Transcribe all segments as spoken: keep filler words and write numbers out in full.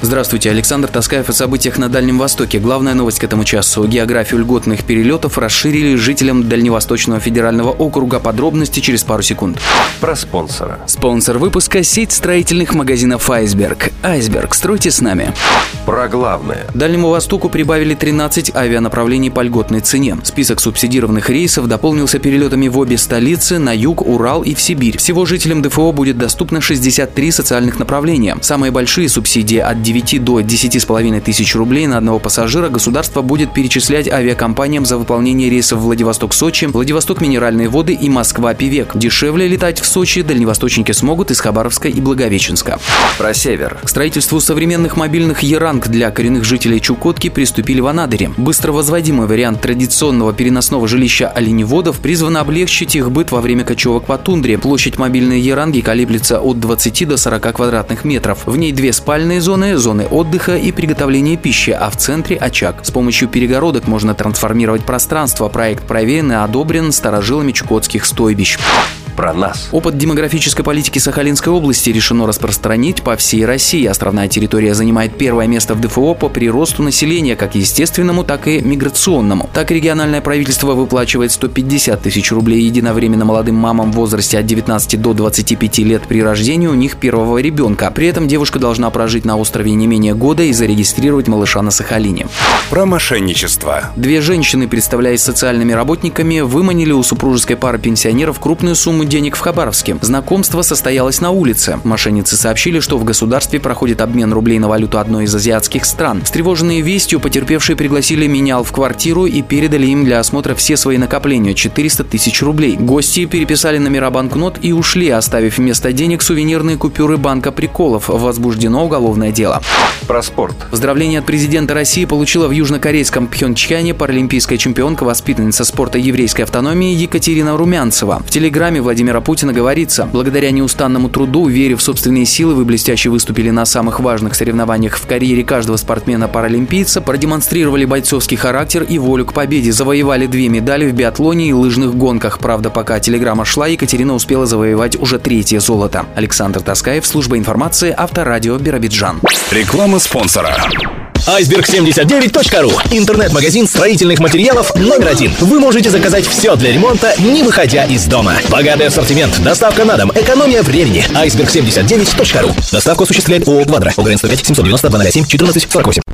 Здравствуйте, Александр Таскаев о событиях на Дальнем Востоке. Главная новость к этому часу. Географию льготных перелетов расширили жителям Дальневосточного федерального округа. Подробности через пару секунд. Про спонсора. Спонсор выпуска – сеть строительных магазинов «Айсберг». «Айсберг», стройте с нами. Про главное. Дальнему Востоку прибавили тринадцать авианаправлений по льготной цене. Список субсидированных рейсов дополнился перелетами в обе столицы, на юг, Урал и в Сибирь. Всего жителям ДФО будет доступно шестьдесят три социальных направления. Самые большие субсидии от девяти до десяти с половиной тысяч рублей на одного пассажира государство будет перечислять авиакомпаниям за выполнение рейсов Владивосток-Сочи, Владивосток-Минеральные воды и Москва-Певек. Дешевле летать в Сочи дальневосточники смогут из Хабаровска и Благовещенска. Про север. К строительству современных мобильных «Яранг» для коренных жителей Чукотки приступили в Анадыре. Быстро возводимый вариант традиционного переносного жилища оленеводов призван облегчить их быт во время кочевок по тундре. Площадь мобильной «Яранги» колеблется от двадцати до сорока квадратных метров. В ней две спальные зоны, зоны отдыха и приготовления пищи, а в центре очаг. С помощью перегородок можно трансформировать пространство. Проект проверен и одобрен старожилами чукотских стойбищ. Про нас. Опыт демографической политики Сахалинской области решено распространить по всей России. Островная территория занимает первое место в ДФО по приросту населения, как естественному, так и миграционному. Так, региональное правительство выплачивает сто пятьдесят тысяч рублей единовременно молодым мамам в возрасте от девятнадцати до двадцати пяти лет при рождении у них первого ребенка. При этом девушка должна прожить на острове не менее года и зарегистрировать малыша на Сахалине. Про мошенничество. Две женщины, представляясь социальными работниками, выманили у супружеской пары пенсионеров крупную сумму денег в Хабаровске. Знакомство состоялось на улице. Мошенницы сообщили, что в государстве проходит обмен рублей на валюту одной из азиатских стран. Встревоженные вестью, потерпевшие пригласили менял в квартиру и передали им для осмотра все свои накопления – четыреста тысяч рублей. Гости переписали номера банкнот и ушли, оставив вместо денег сувенирные купюры банка приколов. Возбуждено уголовное дело. Про спорт. Поздравление от президента России получила в южнокорейском Пхенчхане паралимпийская чемпионка, воспитанница спорта еврейской автономии Екатерина Румянцева. В телеграме Владимира Путина говорится: благодаря неустанному труду, вере в собственные силы, вы блестяще выступили на самых важных соревнованиях в карьере каждого спортсмена-паралимпийца, продемонстрировали бойцовский характер и волю к победе, завоевали две медали в биатлоне и лыжных гонках. Правда, пока телеграмма шла, Екатерина успела завоевать уже третье золото. Александр Таскаев, служба информации, Авторадио, Биробиджан. Реклама спонсора. айсберг семьдесят девять точка ру. Интернет-магазин строительных материалов номер один. Вы можете заказать все для ремонта, не выходя из дома. Богатый ассортимент, доставка на дом, экономия времени. айсберг семьдесят девять точка ру. Доставку осуществляет ООО «Квадро». ОГРН сто пять семьсот девяносто два ноль семь четырнадцать сорок восемь.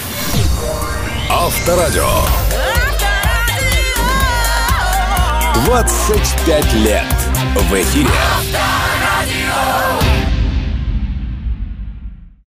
Авторадио. двадцать пять лет в эфире.